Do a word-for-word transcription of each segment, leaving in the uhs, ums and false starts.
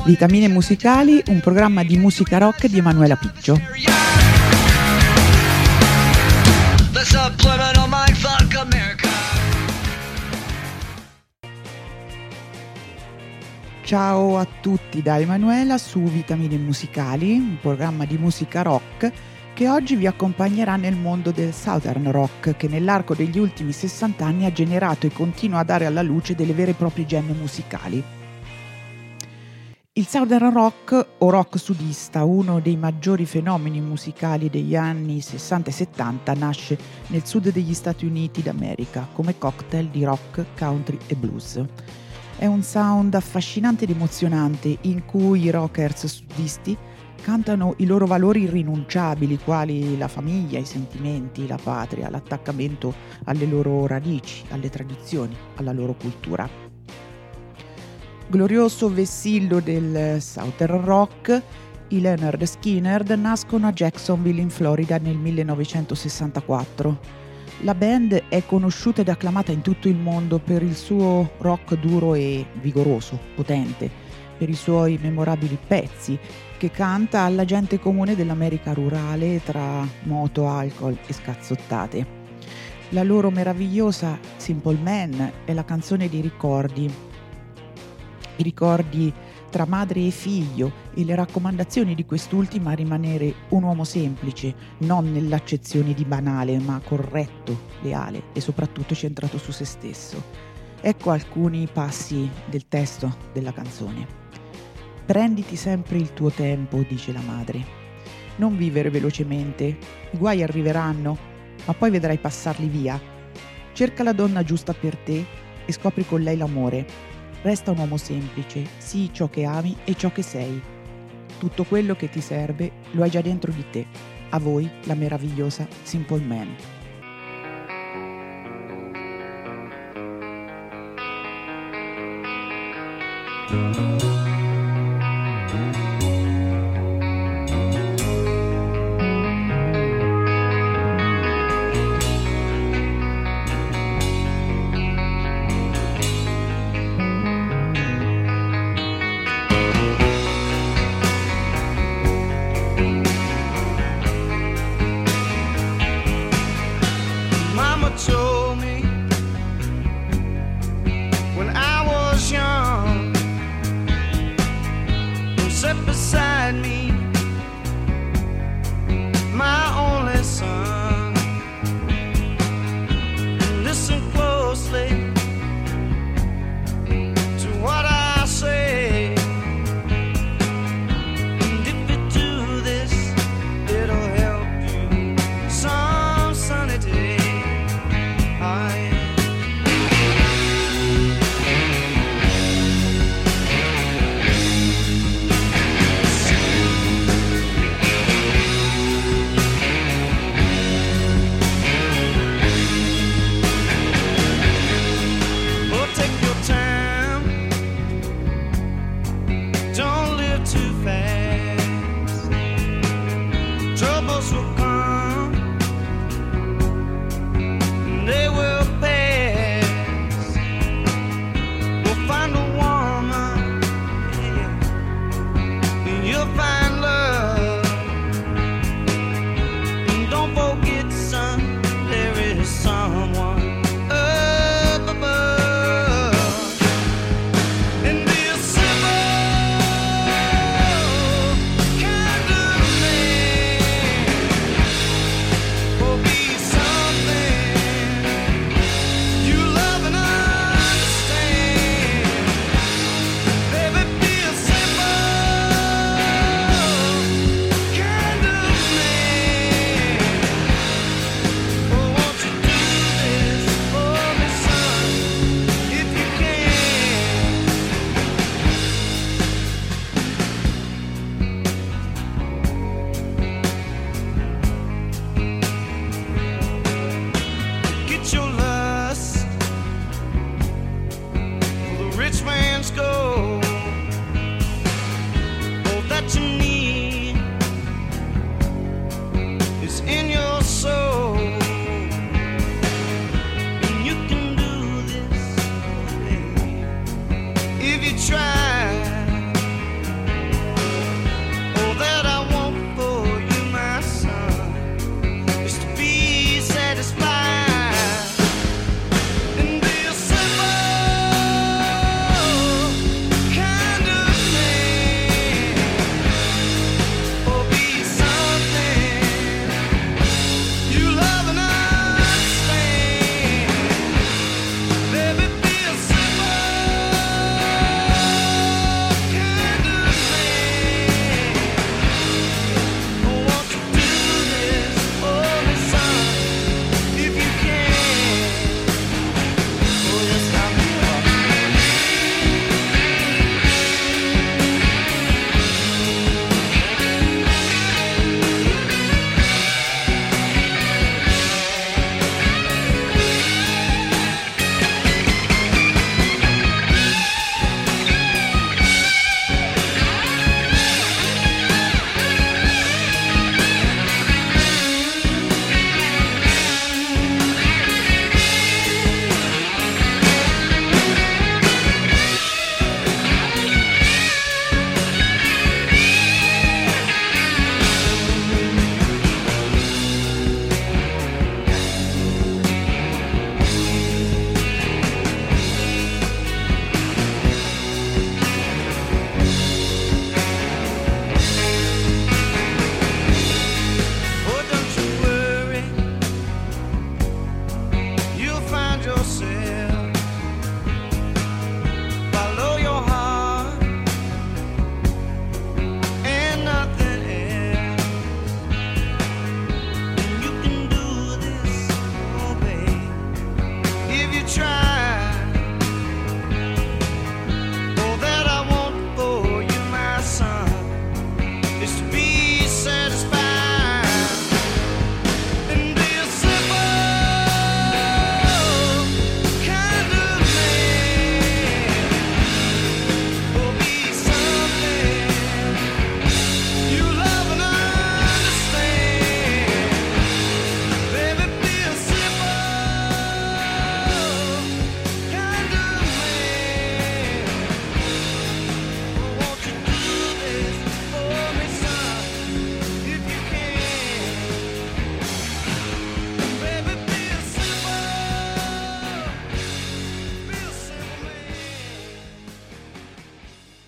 Vitamine musicali, un programma di musica rock di Emanuela Piccio. Ciao a tutti da Emanuela su Vitamine musicali, un programma di musica rock che oggi vi accompagnerà nel mondo del Southern Rock, che nell'arco degli ultimi sessanta anni ha generato e continua a dare alla luce delle vere e proprie gemme musicali. Il Southern Rock o rock sudista, uno dei maggiori fenomeni musicali degli anni sessanta e settanta, nasce nel sud degli Stati Uniti d'America come cocktail di rock, country e blues. È un sound affascinante ed emozionante in cui i rockers sudisti cantano i loro valori irrinunciabili, quali la famiglia, i sentimenti, la patria, l'attaccamento alle loro radici, alle tradizioni, alla loro cultura. Glorioso vessillo del Southern Rock, i Lynyrd Skynyrd nascono a Jacksonville in Florida nel millenovecentosessantaquattro. La band è conosciuta ed acclamata in tutto il mondo per il suo rock duro e vigoroso, potente, per i suoi memorabili pezzi che canta alla gente comune dell'America rurale tra moto, alcol e scazzottate. La loro meravigliosa Simple Man è la canzone dei ricordi, i ricordi tra madre e figlio e le raccomandazioni di quest'ultima a rimanere un uomo semplice, non nell'accezione di banale, ma corretto, leale e soprattutto centrato su se stesso. Ecco alcuni passi del testo della canzone. Prenditi sempre il tuo tempo, dice la madre. Non vivere velocemente, i guai arriveranno, ma poi vedrai passarli via. Cerca la donna giusta per te e scopri con lei l'amore. Resta un uomo semplice, sii ciò che ami e ciò che sei. Tutto quello che ti serve lo hai già dentro di te. A voi la meravigliosa Simple Man.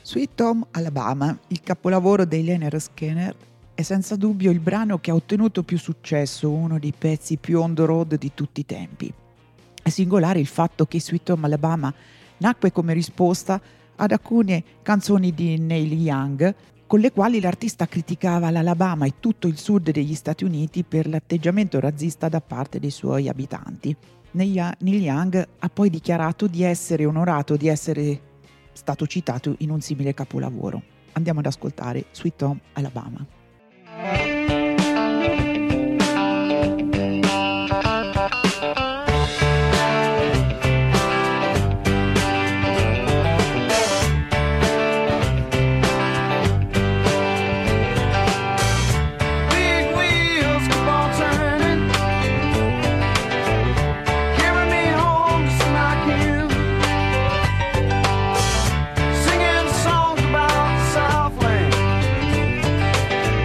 Sweet Home Alabama, il capolavoro dei Lynyrd Skynyrd, è senza dubbio il brano che ha ottenuto più successo, uno dei pezzi più on the road di tutti i tempi. È singolare il fatto che Sweet Home Alabama nacque come risposta ad alcune canzoni di Neil Young, con le quali l'artista criticava l'Alabama e tutto il sud degli Stati Uniti per l'atteggiamento razzista da parte dei suoi abitanti. Neil Young ha poi dichiarato di essere onorato di essere stato citato in un simile capolavoro. Andiamo ad ascoltare Sweet Home Alabama. Singing songs about the Southland.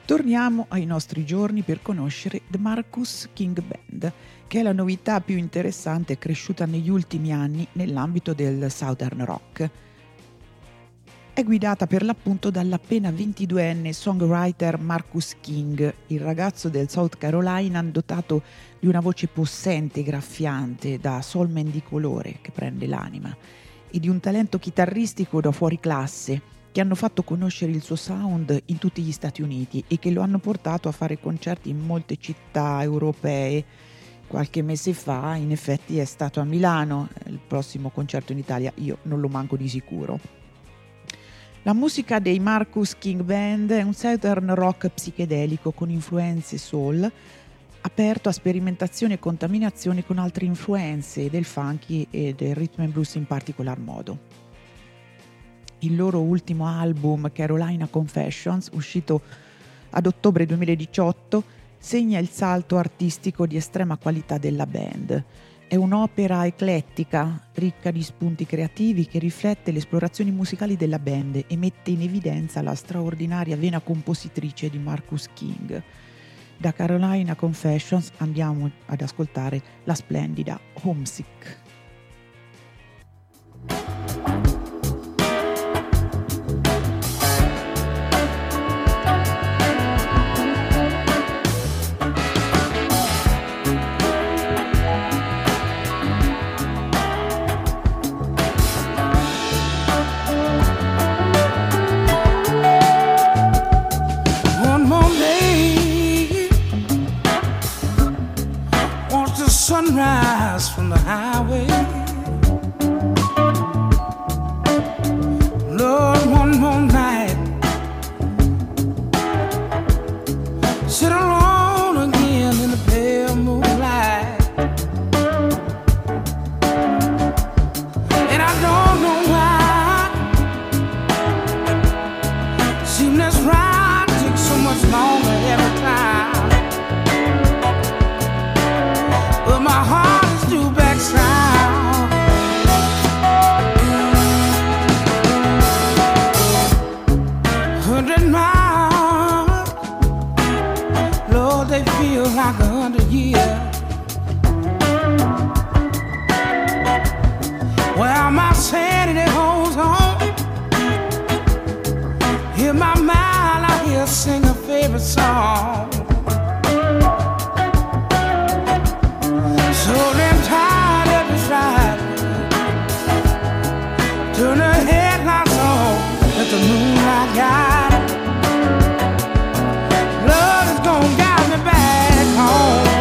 Torniamo ai nostri giorni per conoscere The Marcus King Band, che è la novità più interessante cresciuta negli ultimi anni nell'ambito del Southern Rock. È guidata per l'appunto dall'appena ventiduenne songwriter Marcus King, il ragazzo del South Carolina dotato di una voce possente e graffiante da soulman di colore che prende l'anima e di un talento chitarristico da fuori classe che hanno fatto conoscere il suo sound in tutti gli Stati Uniti e che lo hanno portato a fare concerti in molte città europee. Qualche mese fa, in effetti, è stato a Milano, il prossimo concerto in Italia io non lo manco di sicuro. La musica dei Marcus King Band è un southern rock psichedelico con influenze soul, aperto a sperimentazione e contaminazione con altre influenze del funky e del rhythm and blues in particolar modo. Il loro ultimo album, Carolina Confessions, uscito ad ottobre duemiladiciotto, segna il salto artistico di estrema qualità della band. È un'opera eclettica, ricca di spunti creativi, che riflette le esplorazioni musicali della band e mette in evidenza la straordinaria vena compositrice di Marcus King. Da Carolina Confessions andiamo ad ascoltare la splendida Homesick. Sunrise from the highway, Lord, one more night, sit alone again in the pale moonlight, and I don't know why, seem this ride takes so much longer every time. My heart is due back south. Hundred miles, Lord, they feel like a hundred years. Well, my sanity holds on. Hear my mind, I hear sing a favorite song. So damn tired of this ride. Turn the headlights on, let the moonlight guide. Love is gonna guide me back home.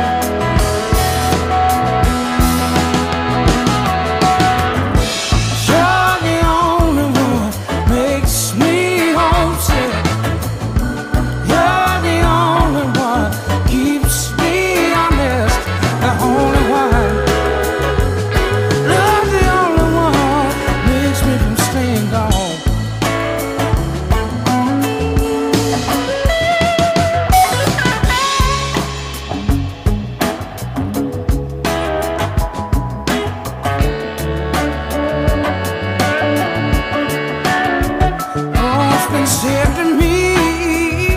You're the only one makes me homesick. You're the only one keeps me honest. The only one, love the only one makes me from staying gone. Oh, it's been said to me,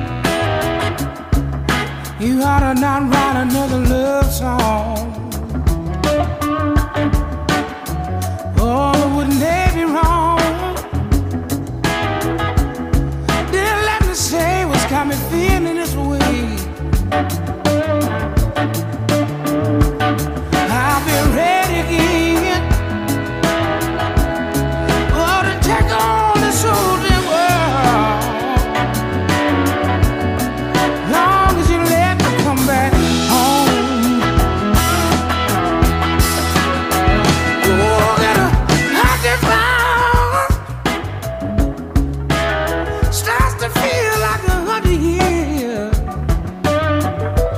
you ought to not write another love song. Oh, wouldn't they be wrong? Didn't let me say what's got me feeling this way. I'll be ready again. Oh, to take on this whole damn world. Long as you let me come back home. Oh, get a hot fire starts to feel like a hundred years.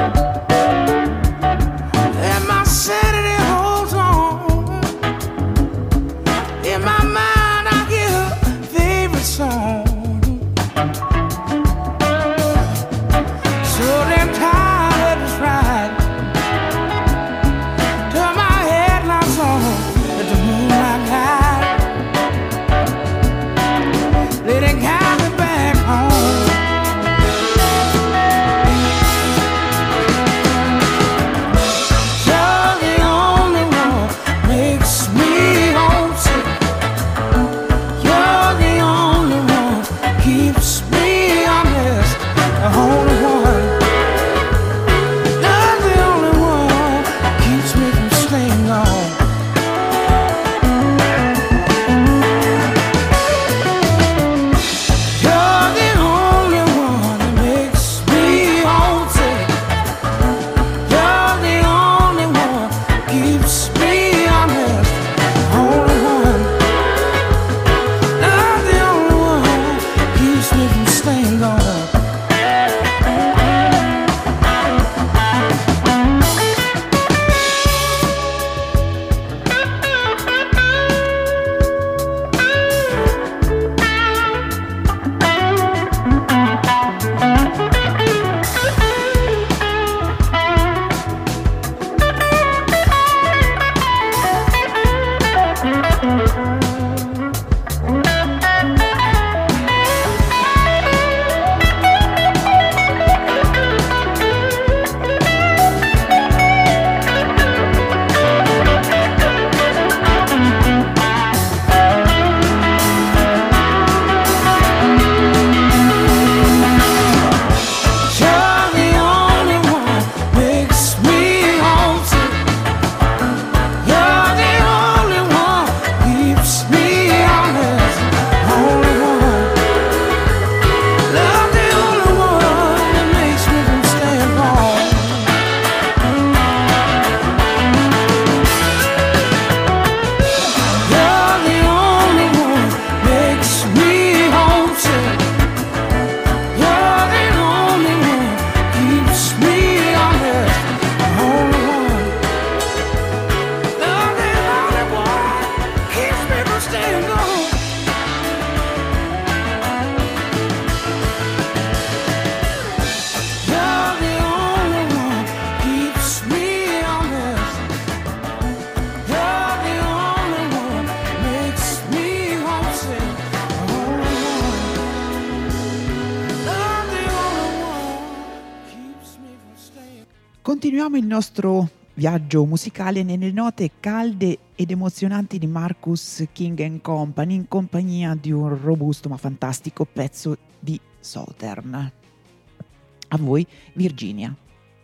Continuiamo il nostro viaggio musicale nelle note calde ed emozionanti di Marcus King and Company in compagnia di un robusto ma fantastico pezzo di Southern. A voi Virginia.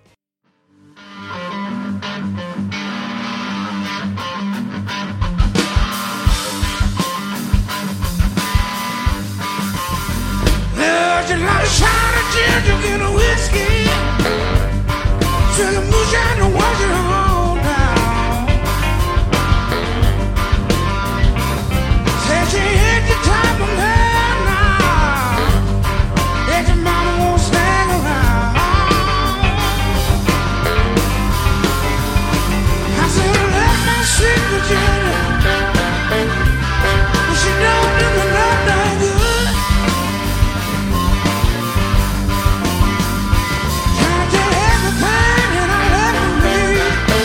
There's a lot of shine of ginger in a whiskey. Till the moonshine to wash it all down. Said she hit the top of man now. That your mama won't stand around. I said, let my sweet Virginia. But she don't do me love that good. Trying to do everything and I left for me.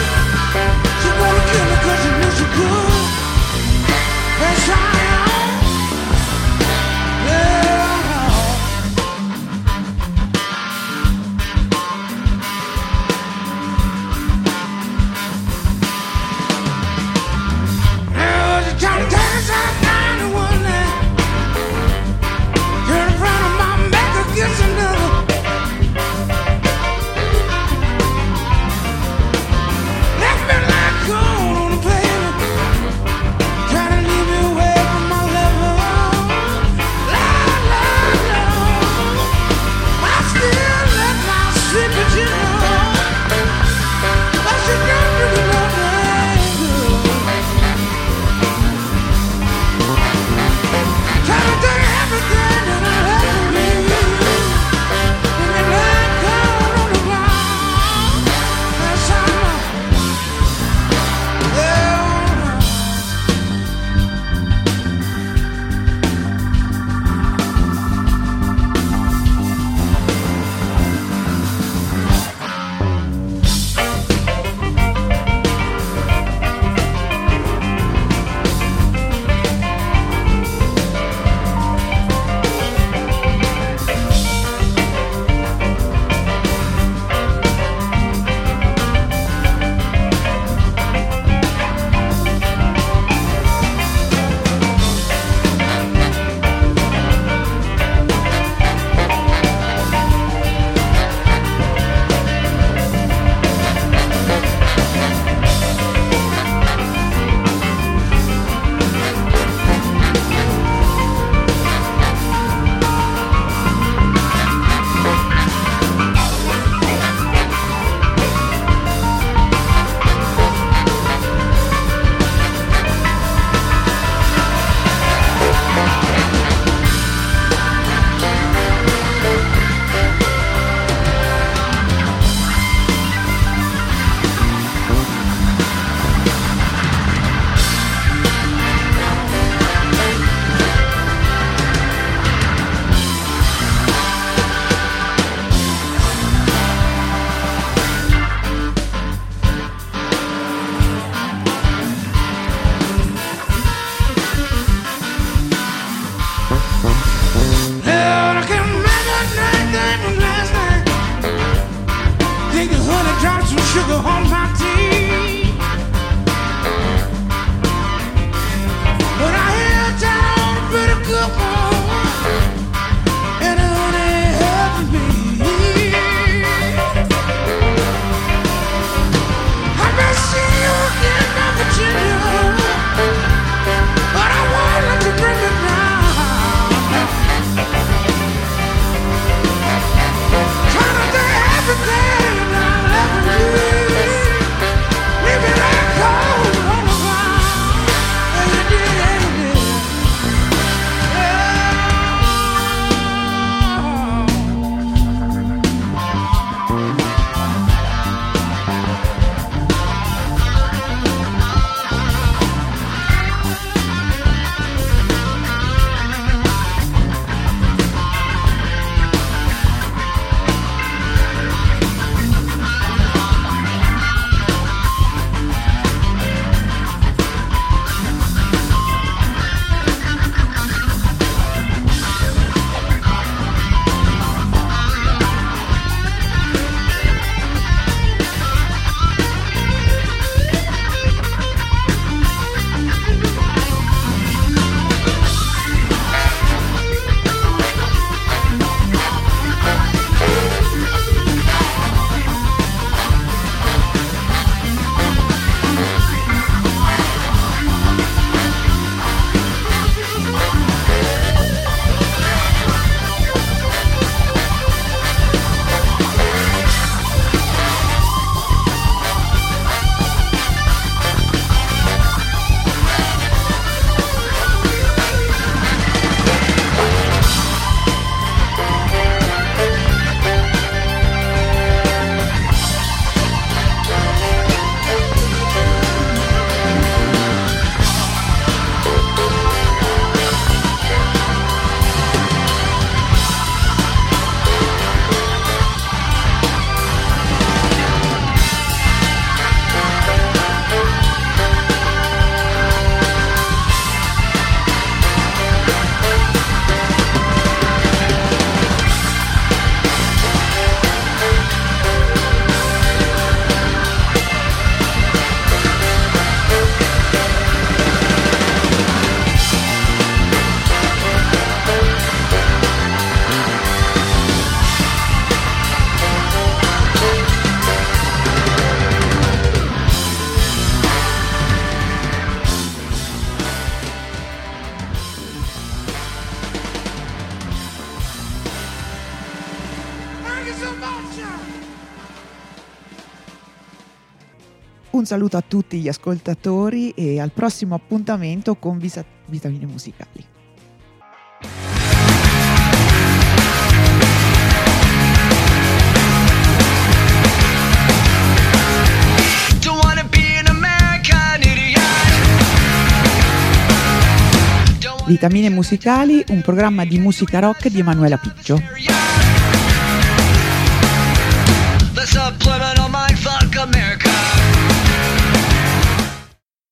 Un saluto a tutti gli ascoltatori e al prossimo appuntamento con Visa- Vitamine Musicali. Vitamine Musicali, un programma di musica rock di Emanuela Piggio.